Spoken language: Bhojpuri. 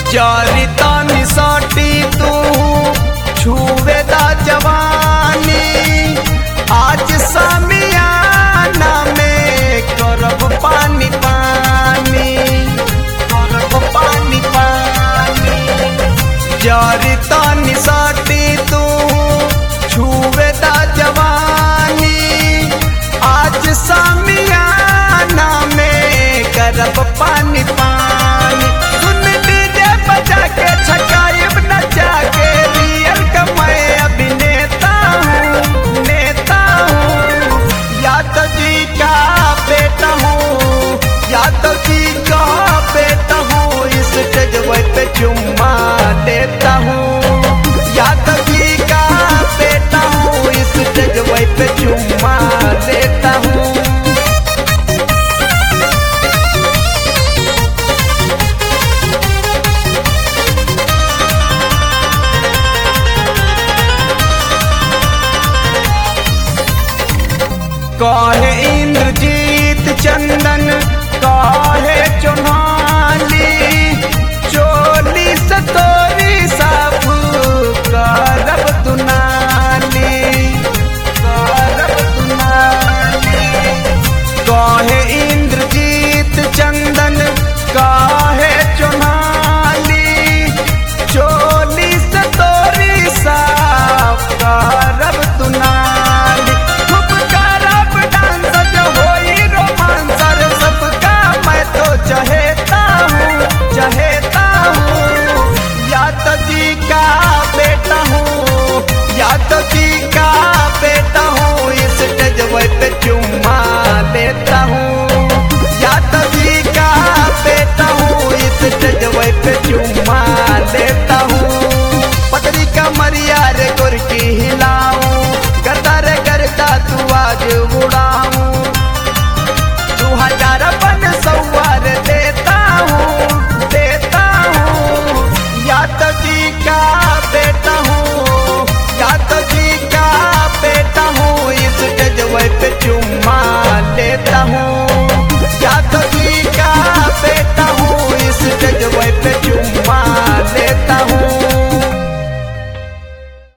जारी तानी साटी तू छुवे दा जवानी आज सामियाना में करब पानी पानी करब पानी पानी जारी तानी साटी तू छुवे दा जवानी आज सामियाना में करब पानी पानी सुन डीजे बजा के छकाइब नचा के रियल कमाए अभिनेता हूँ नेता हूँ यादव जी का बेटा हूँ यादव जी का बेटा हूँ इस जज्बे पे चुम्मा देता हूँ यादव जी का बेटा हूँ इस जज्बे पे चुम्मा देता हूँ। कहे इंद्रजीत चंदन कहे चौहाली चोली से तोरी साफ करब दुनाली करब दुनाली कहे इंद्रजीत चंदन कहे चौहाली चोली से तोरी साफ करब दुनाली चहेता हूँ यादव जी का बेटा हूँ यादव जी का बेटा हूँ इस जज्बे पे चुम्मा लेता हूँ यादव जी का बेटा हूँ इस जज्बे पे चुम्मा लेता हूँ पतरी का मरिया रे गुर की हिलाऊं गरदा रे गरदा तू आज उड़ाऊं